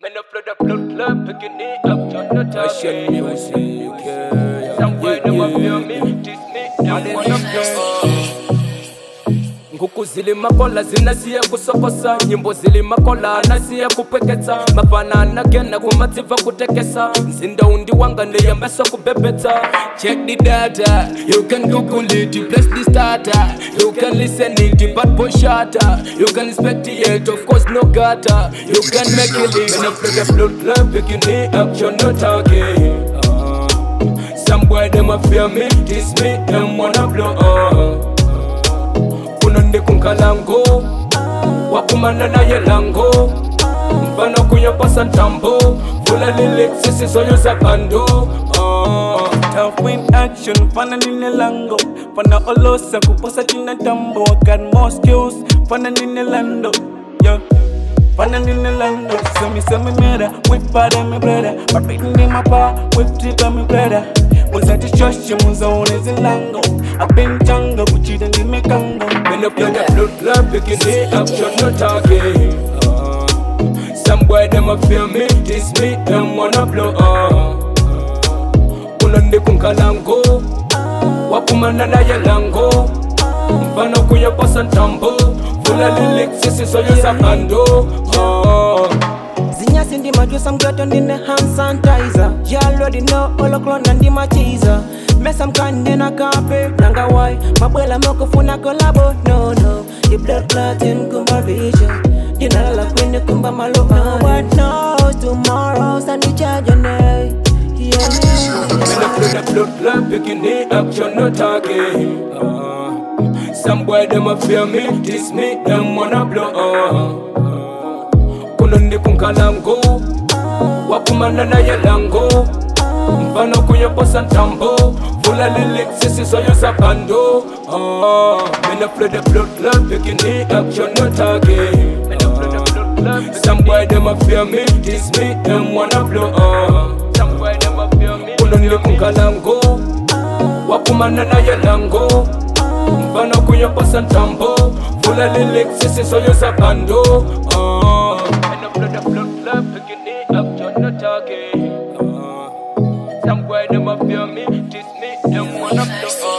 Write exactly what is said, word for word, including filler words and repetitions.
Man up for the blood club, picking it up, turn the top. Russian music, yeah. Somewhere them up feel me, this me, them one up your nguku zili makola zinasiya kusokosa, nyimbo zili makola anasiya kupweketsa, mafanana gena kumativa kutekesa, nzinda undi wanga ndeyambesa kubebeta. Check the data, you can google it, you press the starter, you can listen it, the bad boy shatter, you can inspect it, of course no gutter, you can make it live. When I play the blood club, picking it up, you're not talking. uh, Some boy them a fear me, diss me, them wanna blow up. Kunonde kunkalango, wakumana na yelango, mfano kunyapasa ntambo, fula lile sisi soyo za bando. uh. Tough in action, fana nine lango, fana olosa kuposa tina tambo. I got more skills, fana nine lando, yeah. Fana nine lando, so me so me mera, with father me brother, but waiting in my bar, with trip and me brother. Was at the church, you was on as a lango. I've been jungle, but you didn't give me congo. When I play the blood club, picking it up, you're not talking. uh, Some boy them a feel me, diss me, them wanna blow up. Kunonde kunkalango, wakumana na yelango, mfano kunyapasa ntambo, fula lile sisi soyo za bando. uh. Zinya sindi madu some got on in the hand sanitizer. You already know all the clone and the machiza. Mess some kind in a carpet, nanga why? My abuela moko funa collabo, no no. The blood clotting kumba vision. You know like when you kumba malo. No one knows tomorrow's and you charge your name. Yeah. When I play the blood club, picking it up, you're not talking. uh, Some boy them a fear me, diss me, them wanna blow up. Kunonde kunkalango, wakumana na yelango, mfano kunyaposa ntambo, fula lile sisi soyo za bando. uh, When I play the blood club, picking it up, you're not talking. uh, Some boy them a fear me, diss me, them wanna blow up. Some boy them a fear me. Kunonde kunkalango, wakumana na yelango, mfano kunyaposa ntambo, fula lile sisi soyo za bando. uh, The blood club picking it up, you're not talking. uh, Some boy them a fear me, diss me, them wanna blow up.